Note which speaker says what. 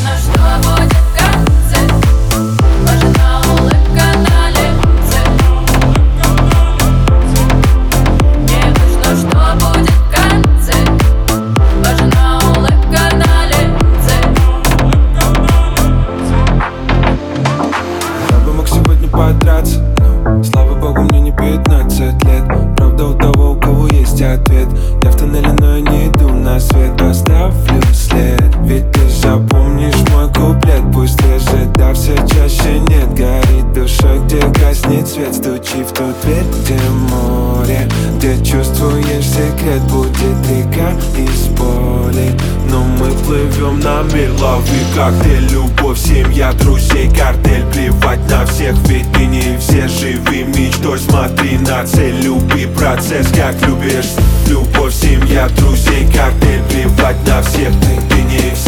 Speaker 1: важно, что будет в конце. Важна улыбка на лице. Не важно, что будет в конце. Важна улыбка на лице.
Speaker 2: Я бы мог сегодня подраться, но, слава богу, мне не 15 лет. Правда, у того, у кого есть ответ. Я в тоннеле, но я не иду на свет. Оставлю след, ведь ты запомнишь мой куплет. Пусть реже, да все чаще нет. Горит душа, где гаснет свет. Стучи в ту дверь, где море, где чувствуешь секрет. Будет река из боли, но мы плывем на мир. Лови коктейль, любовь, семья, друзей, картель. Плевать на всех, ведь ты не все. Живи мечтой, смотри на цель. Люби процесс, как любишь. Любовь, семья, друзей, коктейль. Плевать на всех, ты не все.